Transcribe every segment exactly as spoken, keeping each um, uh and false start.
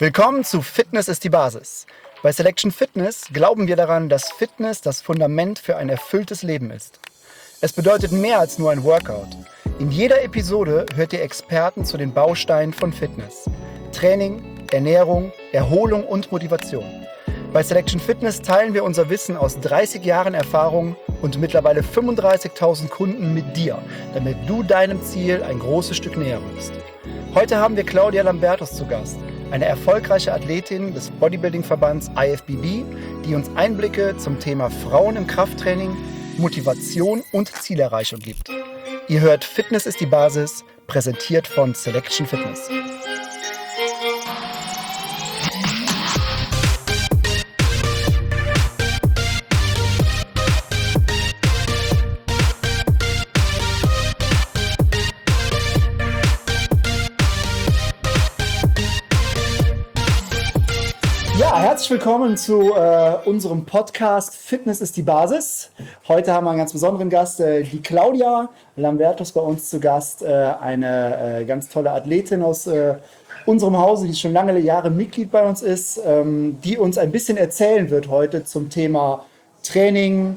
Willkommen zu Fitness ist die Basis. Bei Selection Fitness glauben wir daran, dass Fitness das Fundament für ein erfülltes Leben ist. Es bedeutet mehr als nur ein Workout. In jeder Episode hört ihr Experten zu den Bausteinen von Fitness. Training, Ernährung, Erholung und Motivation. Bei Selection Fitness teilen wir unser Wissen aus dreißig Jahren Erfahrung und mittlerweile fünfunddreißigtausend Kunden mit dir, damit du deinem Ziel ein großes Stück näher rückst. Heute haben wir Claudia Lambertus zu Gast, eine erfolgreiche Athletin des Bodybuilding-Verbands I F B B, die uns Einblicke zum Thema Frauen im Krafttraining, Motivation und Zielerreichung gibt. Ihr hört Fitness ist die Basis, präsentiert von Selection Fitness. Ja, herzlich willkommen zu äh, unserem Podcast Fitness ist die Basis. Heute haben wir einen ganz besonderen Gast, äh, die Claudia Lambertus bei uns zu Gast, äh, eine äh, ganz tolle Athletin aus äh, unserem Hause, die schon lange Jahre Mitglied bei uns ist, ähm, die uns ein bisschen erzählen wird heute zum Thema Training,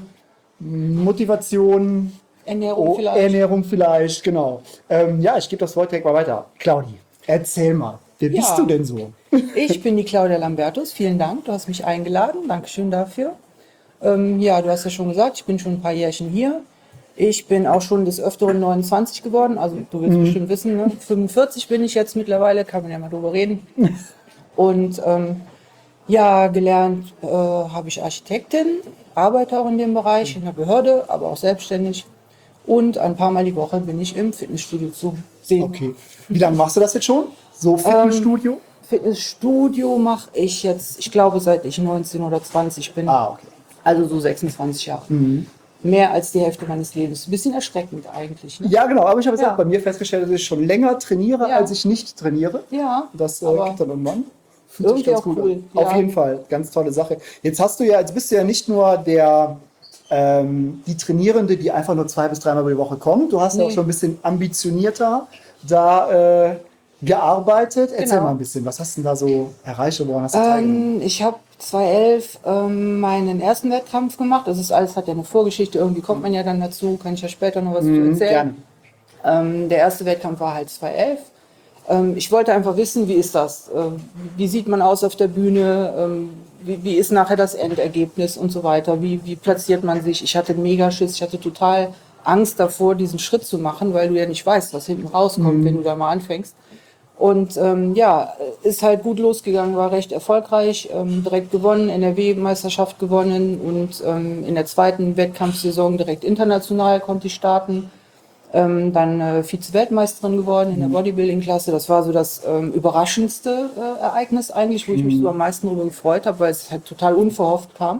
Motivation, Ernährung oh, vielleicht. Ernährung vielleicht, genau. Ähm, ja, ich gebe das Wort direkt mal weiter. Claudi, erzähl mal, wer Ja. bist du denn so? Ich bin die Claudia Lambertus. Vielen Dank, du hast mich eingeladen. Dankeschön dafür. Ähm, ja, du hast ja schon gesagt, ich bin schon ein paar Jährchen hier. Ich bin auch schon des Öfteren neunundzwanzig geworden. Also du willst Mhm. bestimmt wissen, ne? fünfundvierzig bin ich jetzt mittlerweile, kann man ja mal drüber reden. Und ähm, ja, gelernt äh, habe ich Architektin, arbeite auch in dem Bereich, in der Behörde, aber auch selbstständig. Und ein paar Mal die Woche bin ich im Fitnessstudio zu sehen. Okay. Wie lange machst du das jetzt schon? So Fitnessstudio? Fitnessstudio mache ich jetzt, ich glaube, seit ich neunzehn oder zwanzig bin. Ah, okay. Also so sechsundzwanzig Jahre. Mhm. Mehr als die Hälfte meines Lebens. Ein bisschen erschreckend eigentlich. Ne? Ja, genau. Aber ich habe jetzt Ja. auch bei mir festgestellt, dass ich schon länger trainiere, Ja. als ich nicht trainiere. Ja, Das äh, aber geht dann irgendwann. Fühlt sich irgendwie ganz auch gut cool. an. Ja. Auf jeden Fall. Ganz tolle Sache. Jetzt hast du ja, jetzt bist du ja nicht nur der, ähm, die Trainierende, die einfach nur zwei bis dreimal die Woche kommt. Du hast ja Nee. auch schon ein bisschen ambitionierter da äh, gearbeitet. Erzähl Genau. mal ein bisschen. Was hast du denn da so erreicht und woran hast du teilgenommen? Ähm, ich habe zweitausendelf ähm, meinen ersten Wettkampf gemacht. Das ist alles, hat ja eine Vorgeschichte. Irgendwie kommt man ja dann dazu. Kann ich ja später noch was zu Mhm, erzählen. gerne. Ähm, der erste Wettkampf war halt zweitausendelf. Ähm, ich wollte einfach wissen, wie ist das? Ähm, wie sieht man aus auf der Bühne? Ähm, wie, wie ist nachher das Endergebnis und so weiter? Wie, wie platziert man sich? Ich hatte mega Schiss. Ich hatte total Angst davor, diesen Schritt zu machen, weil du ja nicht weißt, was hinten rauskommt, wenn du da mal anfängst. Und ähm, ja, ist halt gut losgegangen, war recht erfolgreich, ähm, direkt gewonnen, N R W-Meisterschaft gewonnen und ähm, in der zweiten Wettkampfsaison direkt international konnte ich starten. Ähm, dann äh, Vize-Weltmeisterin geworden in der Bodybuilding-Klasse. Das war so das ähm, überraschendste äh, Ereignis eigentlich, wo ich mich so am meisten darüber gefreut habe, weil es halt total unverhofft kam.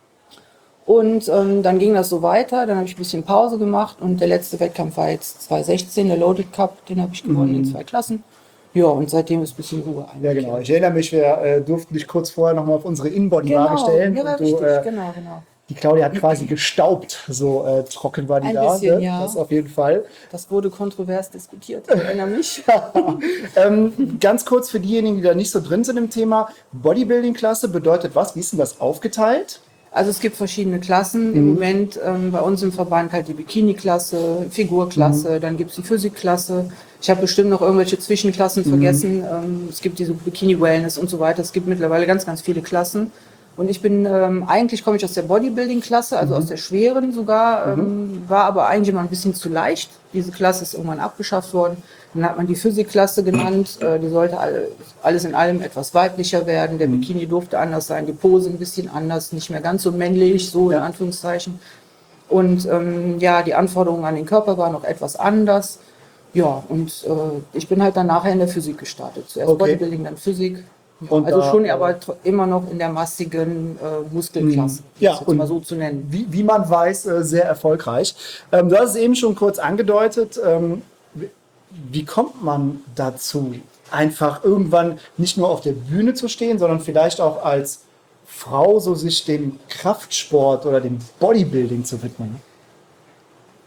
Und ähm, dann ging das so weiter, dann habe ich ein bisschen Pause gemacht und der letzte Wettkampf war jetzt zweitausendsechzehn, der Loaded Cup, den habe ich gewonnen in zwei Klassen. Ja, und seitdem ist ein bisschen Ruhe eigentlich. Ja, genau. Ich erinnere mich, wir äh, durften dich kurz vorher nochmal auf unsere Inbody-Waage Genau, stellen. ja, war und du, richtig, äh, genau, genau. Die Claudia hat quasi gestaubt, so äh, trocken war die Ein da. bisschen, ne? ja. Das auf jeden Fall. Das wurde kontrovers diskutiert, ich erinnere mich. ähm, ganz kurz für diejenigen, die da nicht so drin sind im Thema. Bodybuilding-Klasse bedeutet was? Wie ist denn das aufgeteilt? Also es gibt verschiedene Klassen. Im Moment ähm, bei uns im Verband halt die Bikini-Klasse, Figurklasse, dann gibt es die Physik-Klasse. Ich habe bestimmt noch irgendwelche Zwischenklassen vergessen. Ähm, es gibt diese Bikini-Wellness und so weiter. Es gibt mittlerweile ganz, ganz viele Klassen. Und ich bin, ähm, eigentlich komme ich aus der Bodybuilding-Klasse, also aus der schweren sogar, ähm, war aber eigentlich immer ein bisschen zu leicht. Diese Klasse ist irgendwann abgeschafft worden. Dann hat man die Physik-Klasse genannt. Äh, die sollte alle, alles in allem etwas weiblicher werden. Der Bikini durfte anders sein, die Pose ein bisschen anders, nicht mehr ganz so männlich, so in Anführungszeichen. Und ähm, ja, die Anforderungen an den Körper waren noch etwas anders. Ja, und äh, ich bin halt dann nachher in der Physik gestartet. Zuerst Okay. Bodybuilding, dann Physik. Und Also da, schon, äh, aber tr- immer noch in der massigen äh, Muskelklasse, um Ja, es jetzt und mal so zu nennen. Wie, wie man weiß, äh, sehr erfolgreich. Ähm, du hast es eben schon kurz angedeutet. Ähm, wie, wie kommt man dazu, einfach irgendwann nicht nur auf der Bühne zu stehen, sondern vielleicht auch als Frau so sich dem Kraftsport oder dem Bodybuilding zu widmen?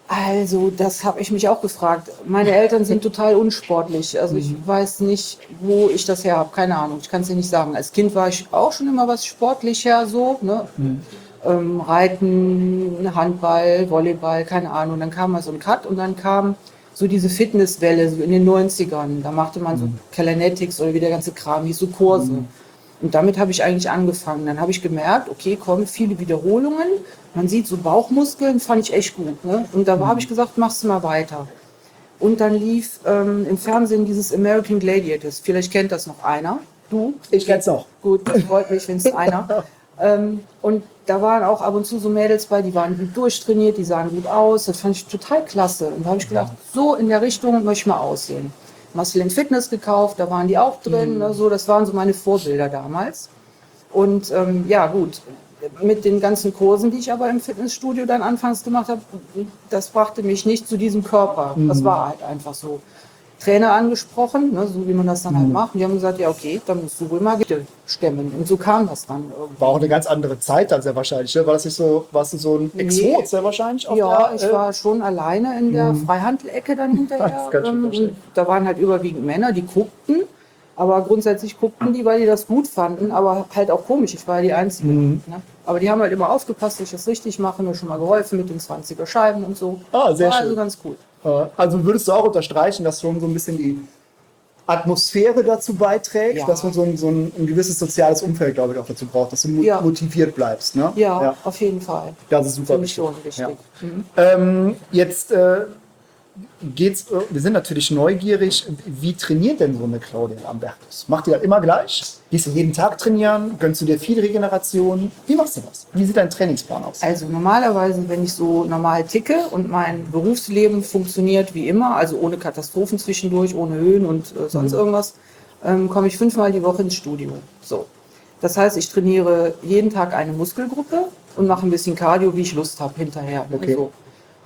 Also, das habe ich mich auch gefragt. Meine Eltern sind total unsportlich. Also ich weiß nicht, wo ich das her habe. Keine Ahnung, ich kann es dir nicht sagen. Als Kind war ich auch schon immer was sportlicher, so, ne? Ähm, Reiten, Handball, Volleyball, keine Ahnung. Dann kam mal so ein Cut und dann kam so diese Fitnesswelle so in den neunzigern. Da machte man so Kalanetics oder wie der ganze Kram hieß, so Kurse. Und damit habe ich eigentlich angefangen. Dann habe ich gemerkt, okay, kommen viele Wiederholungen. Man sieht so Bauchmuskeln, fand ich echt gut. Ne? Und da habe ich gesagt, machst du mal weiter. Und dann lief ähm, im Fernsehen dieses American Gladiators. Vielleicht kennt das noch einer. Du? Ich kenn's auch. Gut, das freut mich, wenn es einer. ähm, und da waren auch ab und zu so Mädels bei, die waren gut durchtrainiert, die sahen gut aus. Das fand ich total klasse. Und da habe ich gedacht, so in der Richtung möchte ich mal aussehen. Muscle Fitness gekauft, da waren die auch drin. Mhm. So, das waren so meine Vorbilder damals. Und ähm, ja, gut, mit den ganzen Kursen, die ich aber im Fitnessstudio dann anfangs gemacht habe, das brachte mich nicht zu diesem Körper. Mhm. Das war halt einfach so. Trainer angesprochen, ne, so wie man das dann mhm. halt macht. Und die haben gesagt, ja okay, dann musst du wohl mal Gewichte stemmen. Und so kam das dann irgendwie. War auch eine ganz andere Zeit dann sehr wahrscheinlich. Ne? War das nicht so, warst du so ein Exot nee. sehr wahrscheinlich? Auf ja, der, ich äh, war schon alleine in der mhm. Freihandelecke dann hinterher. Das ähm, und da waren halt überwiegend Männer, die guckten. Aber grundsätzlich guckten die, weil die das gut fanden, aber halt auch komisch. Ich war ja die Einzige. Mhm. Ne? Aber die haben halt immer aufgepasst, dass ich das richtig mache, mir schon mal geholfen mit den zwanziger Scheiben und so. Ah, sehr war schön. Also ganz cool. Also würdest du auch unterstreichen, dass schon so ein bisschen die Atmosphäre dazu beiträgt, ja. dass man so ein, so ein, ein gewisses soziales Umfeld, glaube ich, auch dazu braucht, dass du ja. motiviert bleibst. Ne? Ja, ja, auf jeden Fall. Das ist super wichtig. Schon wichtig. Ja. Mhm. Ähm, jetzt äh, geht's, wir sind natürlich neugierig, wie trainiert denn so eine Claudia Lambertus? Macht ihr das immer gleich? Gehst du jeden Tag trainieren? Gönnst du dir viel Regeneration? Wie machst du das? Wie sieht dein Trainingsplan aus? Also normalerweise, wenn ich so normal ticke und mein Berufsleben funktioniert wie immer, also ohne Katastrophen zwischendurch, ohne Höhen und äh, sonst mhm. irgendwas, ähm, komme ich fünfmal die Woche ins Studio. So. Das heißt, ich trainiere jeden Tag eine Muskelgruppe und mache ein bisschen Cardio, wie ich Lust habe, hinterher. Okay. So.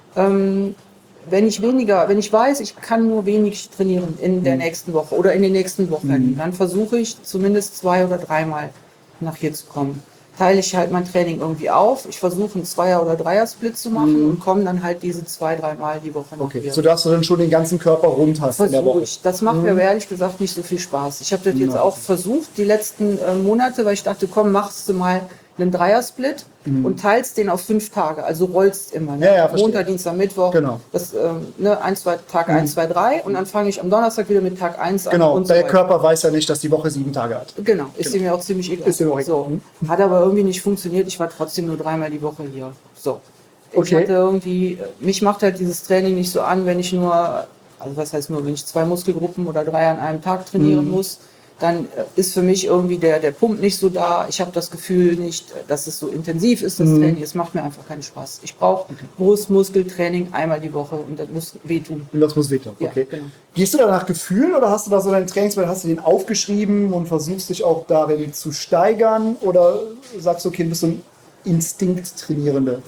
Ähm, Wenn ich weniger, wenn ich weiß, ich kann nur wenig trainieren in der nächsten Woche oder in den nächsten Wochen, mhm. dann versuche ich zumindest zwei oder dreimal nach hier zu kommen. Teile ich halt mein Training irgendwie auf. Ich versuche einen Zweier- oder Dreier-Split zu machen mhm. und komme dann halt diese zwei, dreimal die Woche nach okay. hier. Sodass du dann schon den ganzen Körper rund hast in der Woche. Ich. Das macht mhm. mir aber ehrlich gesagt nicht so viel Spaß. Ich habe das jetzt ja. auch versucht, die letzten äh, Monate, weil ich dachte, komm, machst du mal einen Dreier-Split mhm. und teilst den auf fünf Tage, also rollst immer. Ne? Ja, ja, Montag, Dienstag, Mittwoch, genau. das, ähm, ne, ein, zwei, Tag mhm. eins, zwei, drei und dann fange ich am Donnerstag wieder mit Tag eins an. Genau, und so der weiter. Körper weiß ja nicht, dass die Woche sieben Tage hat. Genau, ist genau. mir auch ziemlich egal. Ist mir auch egal. So. Hat aber irgendwie nicht funktioniert, ich war trotzdem nur dreimal die Woche hier. So. Ich okay. hatte irgendwie, mich macht halt dieses Training nicht so an, wenn ich nur, also was heißt nur, wenn ich zwei Muskelgruppen oder drei an einem Tag trainieren mhm. muss, dann ist für mich irgendwie der, der Pump nicht so da. Ich habe das Gefühl nicht, dass es so intensiv ist, das mhm. Training. Es macht mir einfach keinen Spaß. Ich brauche okay. Brustmuskeltraining einmal die Woche und das muss wehtun. Und das muss wehtun, okay. Ja, genau. Gehst du da nach Gefühl oder hast du da so deinen Trainingsplan, hast du den aufgeschrieben und versuchst dich auch darin zu steigern? Oder sagst du, okay, du bist so ein Instinkttrainierende?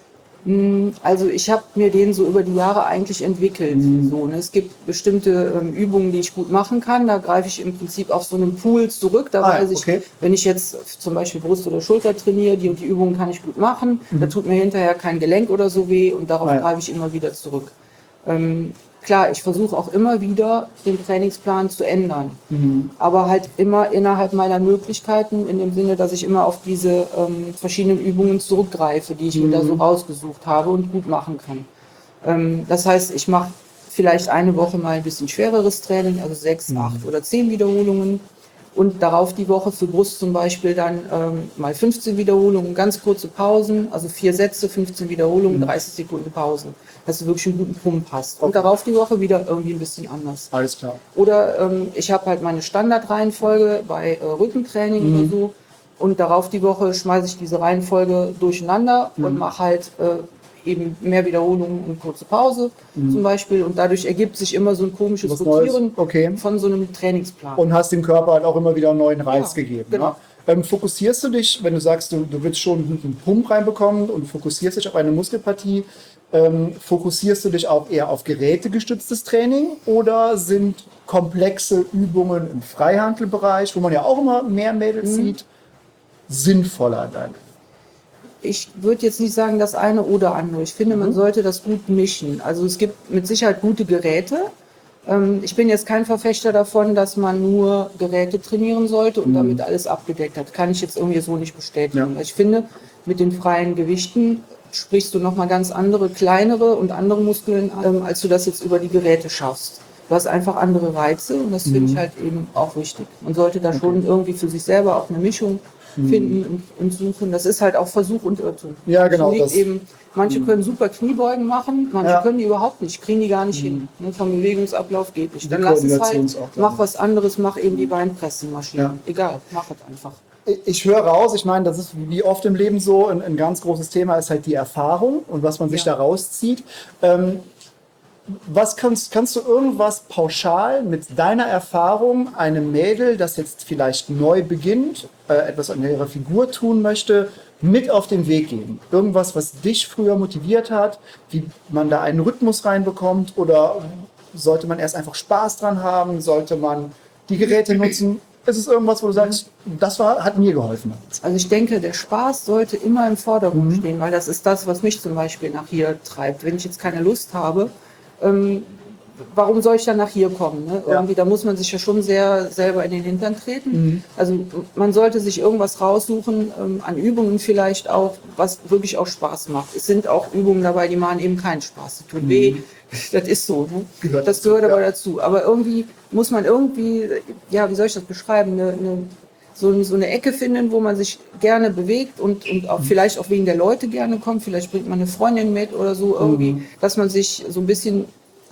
Also ich habe mir den so über die Jahre eigentlich entwickelt. Mhm. So, ne? Es gibt bestimmte ähm, Übungen, die ich gut machen kann. Da greife ich im Prinzip auf so einen Pool zurück. Da ah, weiß ich, okay. wenn ich jetzt zum Beispiel Brust oder Schulter trainiere, die und die Übungen kann ich gut machen. Mhm. Da tut mir hinterher kein Gelenk oder so weh und darauf ah, ja. greife ich immer wieder zurück. Ähm, Klar, ich versuche auch immer wieder, den Trainingsplan zu ändern. Mhm. Aber halt immer innerhalb meiner Möglichkeiten, in dem Sinne, dass ich immer auf diese ähm, verschiedenen Übungen zurückgreife, die ich mhm. mir da so rausgesucht habe und gut machen kann. Ähm, das heißt, ich mache vielleicht eine Woche mal ein bisschen schwereres Training, also sechs, mhm. acht oder zehn Wiederholungen. Und darauf die Woche für Brust zum Beispiel dann ähm, mal fünfzehn Wiederholungen, ganz kurze Pausen, also vier Sätze, fünfzehn Wiederholungen, mhm. dreißig Sekunden Pausen, dass du wirklich einen guten Pump hast. Okay. Und darauf die Woche wieder irgendwie ein bisschen anders. Alles klar. Oder ähm, ich habe halt meine Standardreihenfolge bei äh, Rückentraining mhm. oder so und darauf die Woche schmeiße ich diese Reihenfolge durcheinander mhm. und mache halt äh, eben mehr Wiederholungen und kurze Pause mhm. zum Beispiel. Und dadurch ergibt sich immer so ein komisches Rotieren okay. von so einem Trainingsplan. Und hast dem Körper halt auch immer wieder einen neuen Reiz ja, gegeben. Genau. Ne? Ähm, fokussierst du dich, wenn du sagst, du, du willst schon einen Pump reinbekommen und fokussierst dich auf eine Muskelpartie, ähm, fokussierst du dich auch eher auf gerätegestütztes Training oder sind komplexe Übungen im Freihantelbereich, wo man ja auch immer mehr Mädels mhm. sieht, sinnvoller dann? Ich würde jetzt nicht sagen, das eine oder andere. Ich finde, man Mhm. sollte das gut mischen. Also es gibt mit Sicherheit gute Geräte. Ähm, ich bin jetzt kein Verfechter davon, dass man nur Geräte trainieren sollte und damit alles abgedeckt hat. Kann ich jetzt irgendwie so nicht bestätigen. Ja. Ich finde, mit den freien Gewichten sprichst du nochmal ganz andere, kleinere und andere Muskeln an, ähm, als du das jetzt über die Geräte schaffst. Du hast einfach andere Reize und das finde ich halt eben auch wichtig. Man sollte da schon irgendwie für sich selber auch eine Mischung finden und, und suchen. Das ist halt auch Versuch und Irrtum. Ja, genau, So liegt das- eben, manche können super Kniebeugen machen, manche Ja. können die überhaupt nicht, kriegen die gar nicht hin. Ne, vom Bewegungsablauf geht nicht. Die Dann lass es Koordination halt, ist auch da. mach was anderes, mach eben die Beinpressenmaschine. Ja. Egal, mach es einfach. Ich höre raus, ich meine, das ist wie oft im Leben so, ein, ein ganz großes Thema ist halt die Erfahrung und was man sich Ja. da rauszieht. Ähm, was kannst, kannst du irgendwas pauschal mit deiner Erfahrung einem Mädel, das jetzt vielleicht neu beginnt, äh, etwas an ihrer Figur tun möchte, mit auf den Weg geben? Irgendwas, was dich früher motiviert hat, wie man da einen Rhythmus reinbekommt, oder sollte man erst einfach Spaß dran haben? Sollte man die Geräte nutzen? Ist es irgendwas, wo du sagst, das war, hat mir geholfen? Also ich denke, der Spaß sollte immer im Vordergrund stehen, weil das ist das, was mich zum Beispiel nach hier treibt. Wenn ich jetzt keine Lust habe, ähm, warum soll ich dann nach hier kommen? Ne? Ja. Irgendwie, da muss man sich ja schon sehr selber in den Hintern treten. Also man sollte sich irgendwas raussuchen, ähm, an Übungen vielleicht auch, was wirklich auch Spaß macht. Es sind auch Übungen dabei, die machen eben keinen Spaß. Die tun weh, das ist so. Ne? Gehört das dazu, gehört aber ja. dazu. Aber irgendwie muss man irgendwie, ja, wie soll ich das beschreiben, eine, eine so, so eine Ecke finden, wo man sich gerne bewegt und, und auch vielleicht auch wegen der Leute gerne kommt. Vielleicht bringt man eine Freundin mit oder so irgendwie, dass man sich so ein bisschen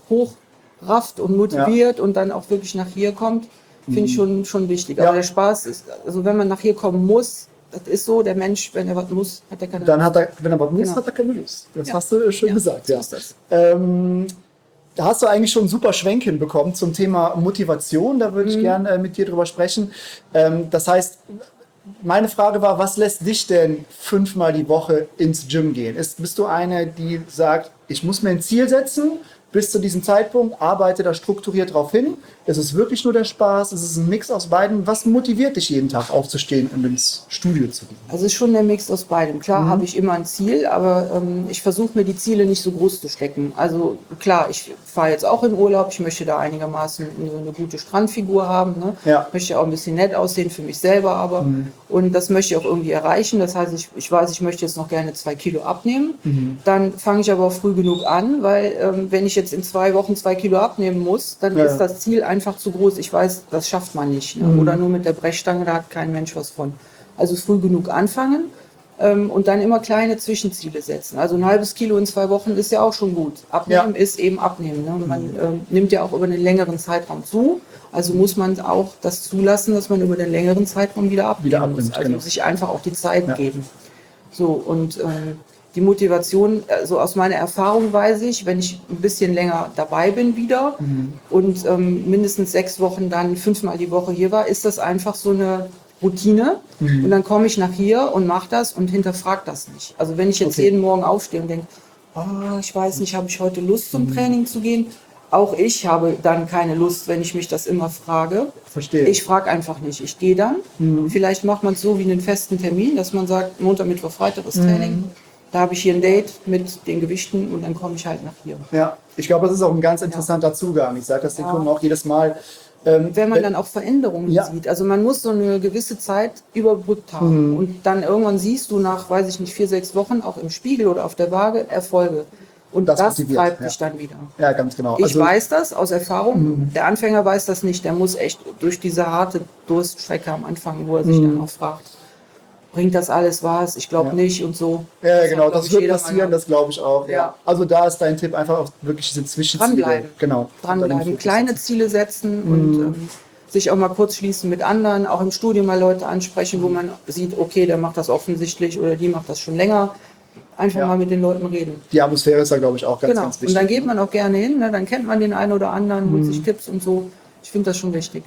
hochrafft und motiviert und dann auch wirklich nach hier kommt, finde ich schon, schon wichtig. Ja. Aber der Spaß ist, also wenn man nach hier kommen muss, das ist so, der Mensch, wenn er was muss, hat er keine Dann hat er, wenn er was muss, Genau. hat er keine Lust. Das Ja. hast du schön Ja, gesagt, so ja. ist das. Ähm, da hast du eigentlich schon einen super Schwenk hinbekommen zum Thema Motivation. Da würde ich Mhm. gerne äh, mit dir drüber sprechen. Ähm, das heißt, meine Frage war, was lässt dich denn fünfmal die Woche ins Gym gehen? Ist, bist du eine, die sagt, ich muss mir ein Ziel setzen, bis zu diesem Zeitpunkt, arbeite da strukturiert drauf hin? Ist es wirklich nur der Spaß? Ist es ein Mix aus beiden? Was motiviert dich jeden Tag aufzustehen und ins Studio zu gehen? Also es ist schon der Mix aus beidem. Klar habe ich immer ein Ziel, aber ähm, ich versuche mir die Ziele nicht so groß zu stecken. Also klar, ich fahre jetzt auch in Urlaub, ich möchte da einigermaßen eine, eine gute Strandfigur haben. Ne? Ja. Möchte auch ein bisschen nett aussehen für mich selber, aber und das möchte ich auch irgendwie erreichen. Das heißt, ich, ich weiß, ich möchte jetzt noch gerne zwei Kilo abnehmen. Dann fange ich aber auch früh genug an, weil ähm, wenn ich jetzt in zwei Wochen zwei Kilo abnehmen muss, dann Ja. ist das Ziel einfach zu groß. Ich weiß, das schafft man nicht. Ne? Oder nur mit der Brechstange, da hat kein Mensch was von. Also früh genug anfangen ähm, und dann immer kleine Zwischenziele setzen. Also ein halbes Kilo in zwei Wochen ist ja auch schon gut. Abnehmen Ja. ist eben abnehmen. Ne? Und man ähm, nimmt ja auch über einen längeren Zeitraum zu. Also muss man auch das zulassen, dass man über den längeren Zeitraum wieder abnehmen Wieder muss. abnimmt, Also genau. sich einfach auch die Zeit Ja. geben. So, und ähm, die Motivation, also aus meiner Erfahrung weiß ich, wenn ich ein bisschen länger dabei bin wieder und ähm, mindestens sechs Wochen dann fünfmal die Woche hier war, ist das einfach so eine Routine. Und dann komme ich nach hier und mache das und hinterfrage das nicht. Also wenn ich jetzt Okay. jeden Morgen aufstehe und denke, oh, ich weiß nicht, habe ich heute Lust zum Training zu gehen? Auch ich habe dann keine Lust, wenn ich mich das immer frage. Verstehe. Ich frage einfach nicht. Ich gehe dann. Vielleicht macht man es so wie einen festen Termin, dass man sagt, Montag, Mittwoch, Freitag ist Training. Da habe ich hier ein Date mit den Gewichten und dann komme ich halt nach hier. Ja, ich glaube, das ist auch ein ganz interessanter Zugang. Ich sage das den Ja. Kunden auch jedes Mal. Ähm, Wenn man dann auch Veränderungen Ja. sieht. Also man muss so eine gewisse Zeit überbrückt haben. Und dann irgendwann siehst du nach, weiß ich nicht, vier, sechs Wochen auch im Spiegel oder auf der Waage Erfolge. Und Das das, motiviert, treibt ja. dich dann wieder. Ja, ganz genau. Ich Also, weiß das aus Erfahrung. Der Anfänger weiß das nicht. Der muss echt durch diese harte Durststrecke am Anfang, wo er sich dann auch fragt, bringt das alles was? Ich glaube Ja. nicht und so. ja, hat, genau, glaub das ich, wird jeder mal passieren, gehabt. das glaube ich auch. Ja. Ja. Also da ist dein Tipp einfach auch wirklich diese Zwischenziele. Dranbleiben. Genau. Und dann den Dranbleiben, Fokus kleine setzen. Ziele setzen und ähm, sich auch mal kurz schließen mit anderen, auch im Studium mal Leute ansprechen, wo man sieht, okay, der macht das offensichtlich oder die macht das schon länger. Einfach Ja. mal mit den Leuten reden. Die Atmosphäre ist da, glaube ich, auch ganz, Genau. ganz Und wichtig. dann geht man auch gerne hin, ne? Dann kennt man den einen oder anderen, holt sich Tipps und so. Ich finde das schon wichtig.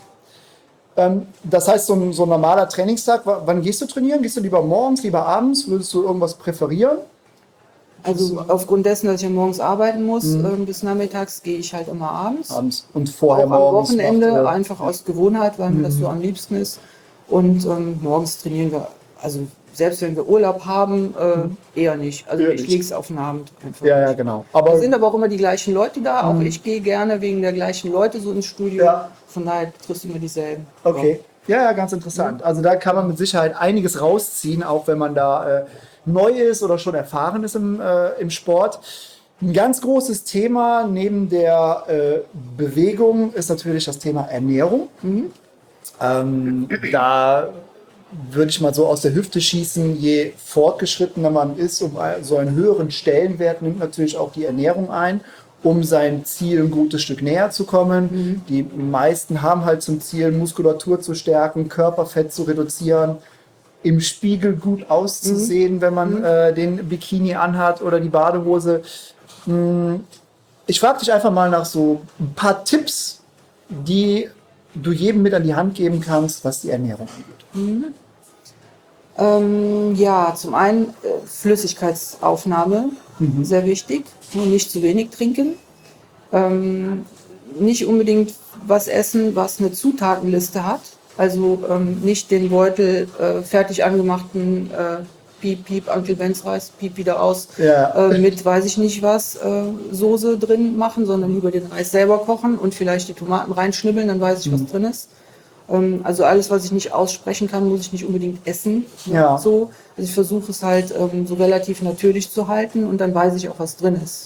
Ähm, das heißt, so ein, so ein normaler Trainingstag, w- wann gehst du trainieren? Gehst du lieber morgens, lieber abends? Würdest du irgendwas präferieren? Also aufgrund dessen, dass ich ja morgens arbeiten muss, ähm, bis nachmittags gehe ich halt immer abends. Abends und vorher auch am morgens. Wochenende, macht, äh, einfach aus Gewohnheit, weil mir das so am liebsten ist. Und ähm, morgens trainieren wir also selbst wenn wir Urlaub haben, äh, eher nicht. Also Eher ich nicht. lege es auf den Abend einfach. Ja, ja, nicht. genau. Da Aber sind aber auch immer die gleichen Leute da. Auch Mhm. ich gehe gerne wegen der gleichen Leute so ins Studio. Ja. Von daher triffst du immer dieselben. okay. Ja, ja, ganz interessant. Also da kann man mit Sicherheit einiges rausziehen, auch wenn man da äh, neu ist oder schon erfahren ist im, äh, im Sport. Ein ganz großes Thema neben der äh, Bewegung ist natürlich das Thema Ernährung. Ähm, da würde ich mal so aus der Hüfte schießen, je fortgeschrittener man ist, um so einen höheren Stellenwert nimmt natürlich auch die Ernährung ein, um seinem Ziel ein gutes Stück näher zu kommen. Die meisten haben halt zum Ziel, Muskulatur zu stärken, Körperfett zu reduzieren, im Spiegel gut auszusehen, wenn man äh, den Bikini anhat oder die Badehose. Hm, Ich frage dich einfach mal nach so ein paar Tipps, die du jedem mit an die Hand geben kannst, was die Ernährung angeht. Ähm, ja, zum einen äh, Flüssigkeitsaufnahme, sehr wichtig. Nur nicht zu wenig trinken. Ähm, nicht unbedingt was essen, was eine Zutatenliste hat. Also ähm, nicht den Beutel äh, fertig angemachten äh, Piep, Piep, Uncle Ben's Reis, Piep wieder aus, Ja. äh, mit weiß ich nicht was, äh, Soße drin machen, sondern lieber den Reis selber kochen und vielleicht die Tomaten reinschnibbeln, dann weiß ich, was drin ist. Ähm, also alles, was ich nicht aussprechen kann, muss ich nicht unbedingt essen. Ja. So. Also ich versuche es halt ähm, so relativ natürlich zu halten und dann weiß ich auch, was drin ist.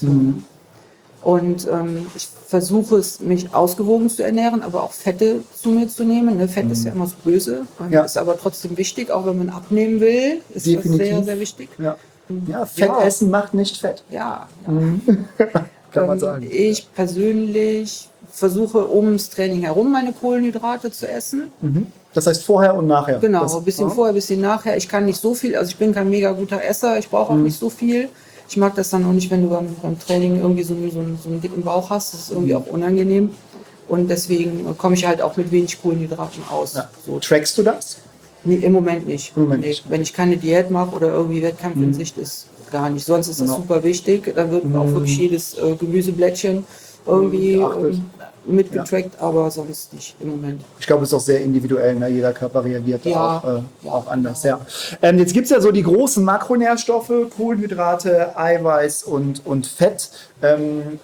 Und ähm, ich versuche es, mich ausgewogen zu ernähren, aber auch Fette zu mir zu nehmen. Ne? Fett ist ja immer so böse, ähm, Ja. ist aber trotzdem wichtig, auch wenn man abnehmen will, ist Definitiv. das sehr, sehr wichtig. Ja, ja Fett Ja. essen macht nicht fett, Ja, ja. kann man Ähm, sagen. Ich persönlich versuche ums Training herum meine Kohlenhydrate zu essen. Das heißt vorher und nachher. Genau, Das, ein bisschen ja. vorher, ein bisschen nachher. Ich kann nicht so viel, also ich bin kein mega guter Esser, ich brauche auch nicht so viel. Ich mag das dann auch nicht, wenn du beim, beim Training irgendwie so, einen- so, einen- so einen dicken Bauch hast. Das ist irgendwie auch unangenehm. Und deswegen komme ich halt auch mit wenig Kohlenhydraten aus. Ja. So, Trackst du das? nee, im Moment nicht. Im Moment nee, nicht. Wenn ich keine Diät mache oder irgendwie Wettkampf in Sicht ist, gar nicht. Sonst ist das Genau. super wichtig. Da wird auch wirklich jedes äh, Gemüseblättchen irgendwie Geachtet. ähm, mitgetrackt, aber sonst nicht im Moment. Ich glaube, es ist auch sehr individuell. Ne? Jeder Körper reagiert da Ja. auch, äh, Ja. auch anders. Ja. Ähm, jetzt gibt es ja so die großen Makronährstoffe, Kohlenhydrate, Eiweiß und, und Fett. Ähm,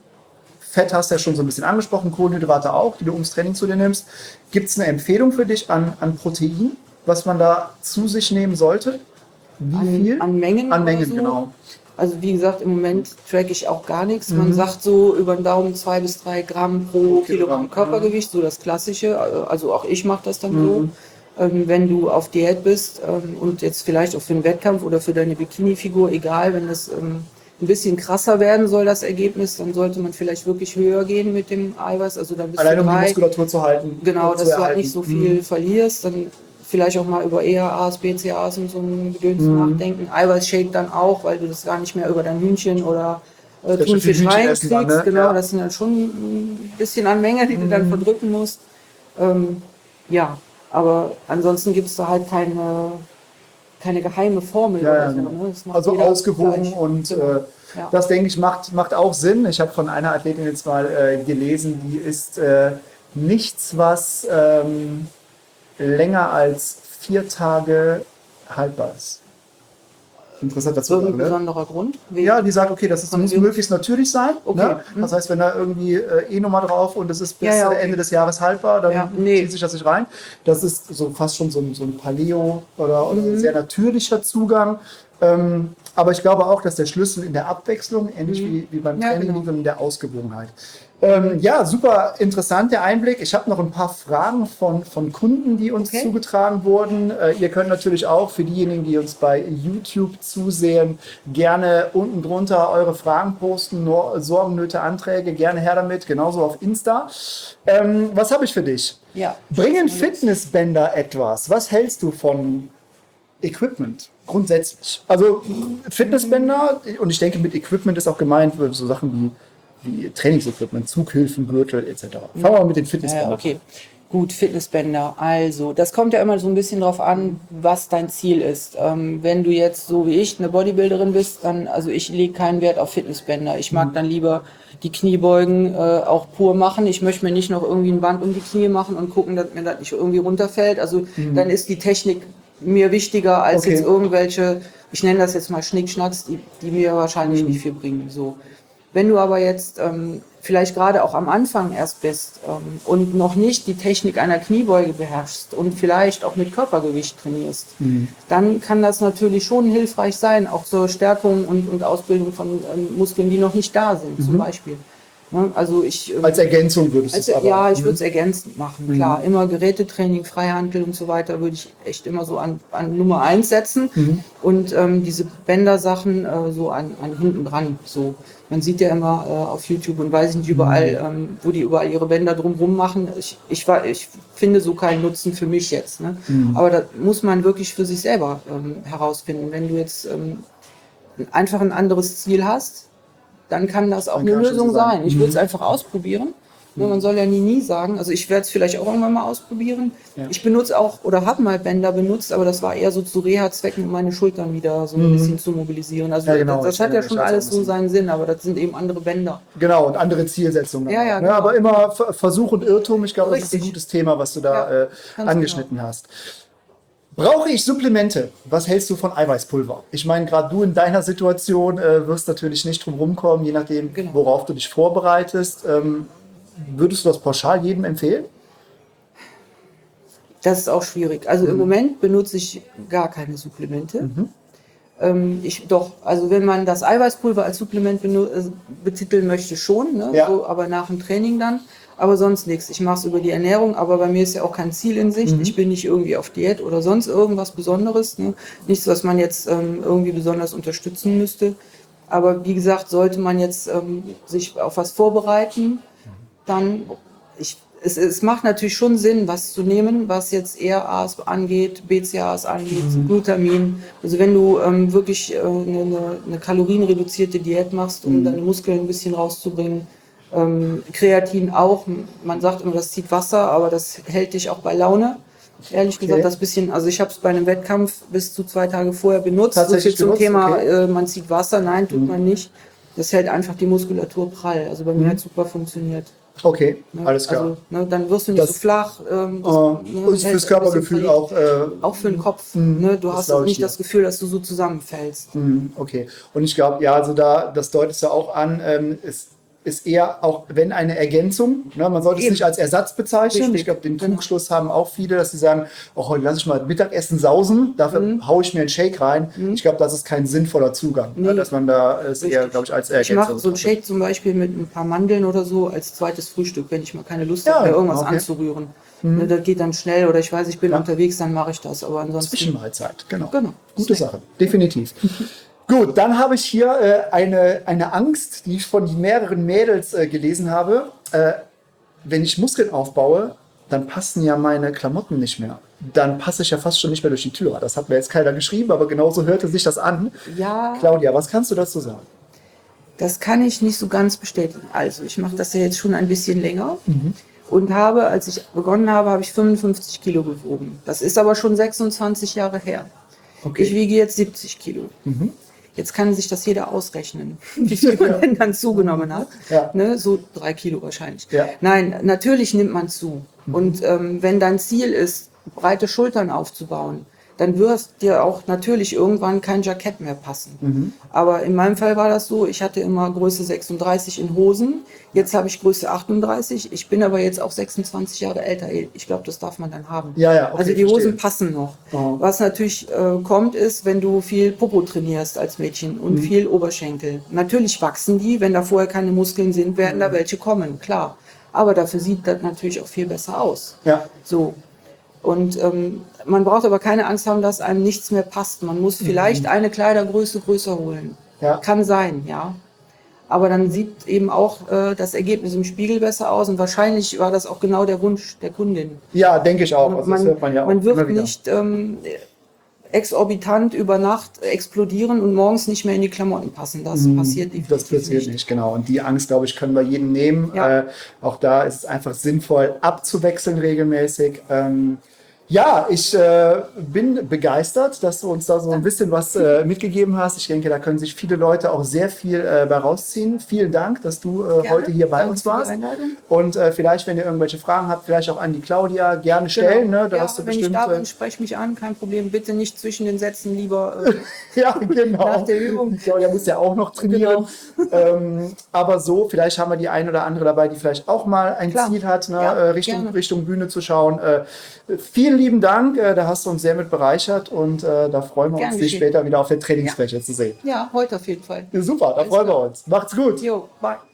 Fett hast du ja schon so ein bisschen angesprochen, Kohlenhydrate auch, die du ums Training zu dir nimmst. Gibt es eine Empfehlung für dich an, an Protein, was man da zu sich nehmen sollte? Wie An, viel? an Mengen. An Mengen, oder so. genau. Also wie gesagt, im Moment track ich auch gar nichts. Man sagt so über den Daumen zwei bis drei Gramm pro Kilogramm Körpergewicht, so das Klassische. Also auch ich mache das dann so. Ähm, wenn du auf Diät bist ähm, und jetzt vielleicht auch für einen Wettkampf oder für deine Bikini-Figur, egal, wenn das ähm, ein bisschen krasser werden soll, das Ergebnis, dann sollte man vielleicht wirklich höher gehen mit dem Eiweiß. Also dann bis Allein zu um die drei. Muskulatur zu halten. Genau, und dass zu du halt erhalten. nicht so viel verlierst. Dann vielleicht auch mal über E A As, B C As und so ein Gedöns nachdenken. Eiweißshake dann auch, weil du das gar nicht mehr über dein Hühnchen oder äh, Ja, schon Thunfisch viel Hühnchen essen reinkriegst. dann, ne? Genau, Ja. das sind dann schon ein bisschen an Menge, die du dann verdrücken musst. Ähm, ja, aber ansonsten gibt es da halt keine, keine geheime Formel Ja, oder ja, so. genau. Ne? Das macht Also jeder ausgewogen gleich. und Genau. äh, Ja. das, denke ich, macht, macht auch Sinn. Ich habe von einer Athletin jetzt mal äh, gelesen, die ist äh, nichts, was ähm, länger als vier Tage haltbar ist. Interessant dazu. Irgendein Ne? besonderer Grund? Wegen- Ja, die sagt, okay, das ist, Von muss Virus? möglichst natürlich sein. Okay. Ne? Das heißt, wenn da irgendwie äh, E-Nummer drauf und es ist bis Ja, ja, äh, okay. Ende des Jahres haltbar, dann Ja, nee. zieht sich das nicht rein. Das ist so fast schon so ein, so ein Paleo oder, oder Mhm. ein sehr natürlicher Zugang. Ähm, aber ich glaube auch, dass der Schlüssel in der Abwechslung, ähnlich wie, wie beim Mhm. Ja, Training, genau. liegt und in der Ausgewogenheit. Ähm, ja, super interessant der Einblick. Ich habe noch ein paar Fragen von, von Kunden, die uns Okay. zugetragen wurden. Äh, ihr könnt natürlich auch für diejenigen, die uns bei YouTube zusehen, gerne unten drunter eure Fragen posten, Nor Sorgen, Nöte, Anträge, gerne her damit, genauso auf Insta. Ähm, was habe ich für dich? Ja. Bringen Fitnessbänder etwas? Was hältst du von Equipment grundsätzlich? Also Fitnessbänder, und ich denke mit Equipment ist auch gemeint so Sachen wie wie Trainingsequipment, Zughilfen, Gürtel et cetera. Fangen wir mal mit den Fitnessbändern Ja, okay. Gut, Fitnessbänder. Also, das kommt ja immer so ein bisschen drauf an, was dein Ziel ist. Ähm, wenn du jetzt so wie ich eine Bodybuilderin bist, dann, also ich lege keinen Wert auf Fitnessbänder. Ich mag dann lieber die Kniebeugen äh, auch pur machen. Ich möchte mir nicht noch irgendwie ein Band um die Knie machen und gucken, dass mir das nicht irgendwie runterfällt. Also dann ist die Technik mir wichtiger als Okay. jetzt irgendwelche, ich nenne das jetzt mal Schnickschnacks, die, die mir wahrscheinlich Mhm. nicht viel bringen. So. Wenn du aber jetzt ähm, vielleicht gerade auch am Anfang erst bist ähm, und noch nicht die Technik einer Kniebeuge beherrschst und vielleicht auch mit Körpergewicht trainierst, Mhm. dann kann das natürlich schon hilfreich sein, auch zur Stärkung und, und Ausbildung von ähm, Muskeln, die noch nicht da sind, zum Beispiel. Ne? Also ich, ähm, Als Ergänzung würdest du also, es aber. ja, ich Mhm. würde es ergänzend machen, klar. Immer Gerätetraining, Freihandel und so weiter würde ich echt immer so an, an Nummer eins setzen. Mhm. Und ähm, diese Bänder-Sachen äh, so an, an hinten dran. So. Man sieht ja immer äh, auf YouTube und weiß ich nicht überall, ähm, wo die überall ihre Bänder drumrum machen. Ich, ich, war, ich finde so keinen Nutzen für mich jetzt. Ne? Aber das muss man wirklich für sich selber ähm, herausfinden. Wenn du jetzt ähm, einfach ein anderes Ziel hast, dann kann das auch Dann eine kann schon Lösung so sein. sein. Ich würde es einfach ausprobieren. Ne, man soll ja nie, nie sagen. Also ich werde es vielleicht auch irgendwann mal ausprobieren. Ja. Ich benutze auch oder habe mal Bänder benutzt, aber das war eher so zu Reha-Zwecken, um meine Schultern wieder so ein bisschen zu mobilisieren. Also Ja, genau, das, das ich hat ja erinnere schon mich, alles das auch ein so seinen Sinn, aber das sind eben andere Bänder. Genau, und andere Zielsetzungen. dann Ja, auch, ja, ne? genau. Aber immer Ver- Versuch und Irrtum. Ich glaube, das ist ein Richtig. gutes Thema, was du da Ja, äh, ganz angeschnitten hast. Brauche ich Supplemente? Was hältst du von Eiweißpulver? Ich meine, gerade du in deiner Situation äh, wirst natürlich nicht drum rumkommen, je nachdem, Genau. worauf du dich vorbereitest. Ähm, würdest du das pauschal jedem empfehlen? Das ist auch schwierig. Also im Moment benutze ich gar keine Supplemente. Ähm, ich doch, also wenn man das Eiweißpulver als Supplement benu- äh, betiteln möchte, schon, ne? Ja. So, aber nach dem Training dann. Aber sonst nichts. Ich mache es über die Ernährung, aber bei mir ist ja auch kein Ziel in Sicht. Ich bin nicht irgendwie auf Diät oder sonst irgendwas Besonderes. Ne? Nichts, was man jetzt ähm, irgendwie besonders unterstützen müsste. Aber wie gesagt, sollte man jetzt ähm, sich auf was vorbereiten, dann, ich, es, es macht natürlich schon Sinn, was zu nehmen, was jetzt E R As angeht, B C A As angeht, Glutamin. Also wenn du ähm, wirklich äh, eine, eine, eine kalorienreduzierte Diät machst, um deine Muskeln ein bisschen rauszubringen, ähm, Kreatin auch. Man sagt immer, das zieht Wasser, aber das hält dich auch bei Laune. Ehrlich Okay. gesagt, das bisschen, also ich habe es bei einem Wettkampf bis zu zwei Tage vorher benutzt. Tatsächlich so viel zum benutzt? Thema, Okay. äh, man zieht Wasser, nein, tut man nicht. Das hält einfach die Muskulatur prall. Also bei mir hat super funktioniert. Okay, Ne? alles klar. Also, ne, dann wirst du nicht Das- so flach. Ähm, das, Äh, ne, und hält fürs ein bisschen Körpergefühl Qualität. auch. Äh, Auch für den Kopf. Ne? Du das hast glaub auch ich nicht dir. das Gefühl, dass du so zusammenfällst. Mhm, okay. Und ich glaube, ja, also da, das deutest du auch an, ähm, es ist eher auch, wenn eine Ergänzung, ne, man sollte es Eben. nicht als Ersatz bezeichnen. Richtig. Ich glaube, den Genau. Trugschluss haben auch viele, dass sie sagen, oh, heute lasse ich mal Mittagessen sausen, dafür Mhm. haue ich mir einen Shake rein. Ich glaube, das ist kein sinnvoller Zugang, ne, Nee. dass man da es eher, Richtig. glaube ich, als Ich Ergänzung mache so ein betrachtet. Shake zum Beispiel mit ein paar Mandeln oder so als zweites Frühstück, wenn ich mal keine Lust Ja, habe, mir irgendwas okay. anzurühren. Ne, das geht dann schnell oder ich weiß, ich bin Ja. unterwegs, dann mache ich das. Aber ansonsten. Zwischenmahlzeit, genau. Genau. Gute Snack. Sache, definitiv. Gut, dann habe ich hier äh, eine, eine Angst, die ich von mehreren Mädels äh, gelesen habe. Äh, wenn ich Muskeln aufbaue, dann passen ja meine Klamotten nicht mehr. Dann passe ich ja fast schon nicht mehr durch die Tür. Das hat mir jetzt keiner geschrieben, aber genauso hörte sich das an. Ja. Claudia, was kannst du dazu sagen? Das kann ich nicht so ganz bestätigen. Also ich mache das ja jetzt schon ein bisschen länger und habe, als ich begonnen habe, habe ich fünfundfünfzig Kilo gewogen. Das ist aber schon sechsundzwanzig Jahre her. Okay. Ich wiege jetzt siebzig Kilo. Jetzt kann sich das jeder ausrechnen, wie viel man denn dann zugenommen hat. Ja. Ne, so drei Kilo wahrscheinlich. Ja. Nein, natürlich nimmt man zu. Und ähm, wenn dein Ziel ist, breite Schultern aufzubauen, dann wirst dir auch natürlich irgendwann kein Jackett mehr passen. Aber in meinem Fall war das so, ich hatte immer Größe sechsunddreißig in Hosen, jetzt habe ich Größe achtunddreißig, ich bin aber jetzt auch sechsundzwanzig Jahre älter. Ich glaube, das darf man dann haben. Ja, ja, okay, also die verstehe. Hosen passen noch. Oh. Was natürlich äh, kommt, ist, wenn du viel Popo trainierst als Mädchen und Mhm. viel Oberschenkel. Natürlich wachsen die, wenn da vorher keine Muskeln sind, werden Mhm. da welche kommen, klar. Aber dafür sieht das natürlich auch viel besser aus. Ja. So. Und ähm, man braucht aber keine Angst haben, dass einem nichts mehr passt. Man muss vielleicht eine Kleidergröße größer holen. Mhm. Ja. Kann sein, ja. Aber dann sieht eben auch äh, das Ergebnis im Spiegel besser aus. Und wahrscheinlich war das auch genau der Wunsch der Kundin. Ja, denke ich auch. Also das man, hört man ja auch man wird immer wieder. nicht ähm, exorbitant über Nacht explodieren und morgens nicht mehr in die Klamotten passen. Das passiert definitiv Mhm. Das passiert nicht. nicht, genau. Und die Angst, glaube ich, können wir jedem nehmen. Ja. Äh, auch da ist es einfach sinnvoll, abzuwechseln regelmäßig. Ähm, Ja, ich äh, bin begeistert, dass du uns da so ein bisschen was äh, mitgegeben hast. Ich denke, da können sich viele Leute auch sehr viel äh, bei rausziehen. Vielen Dank, dass du äh, heute hier bei Danke uns für die warst. Einladung. Und äh, vielleicht, wenn ihr irgendwelche Fragen habt, vielleicht auch an die Claudia, gerne stellen. Genau. Ne? Da Ja, hast du wenn bestimmt, ich da bin, äh, sprech mich an, kein Problem. Bitte nicht zwischen den Sätzen, lieber äh, ja, genau. nach der Übung. Die Claudia muss ja auch noch trainieren. Ähm, aber so, vielleicht haben wir die ein oder andere dabei, die vielleicht auch mal ein Klar. Ziel hat, ne? Ja, äh, Richtung, gerne. Richtung Bühne zu schauen. Äh, vielen lieben Dank, äh, da hast du uns sehr mit bereichert und äh, da freuen wir Gern uns, dich geschehen. später wieder auf der Trainingsfläche zu sehen. Ja, heute auf jeden Fall. Ja, super, da Alles freuen wir klar. uns. Macht's gut. Jo, bye.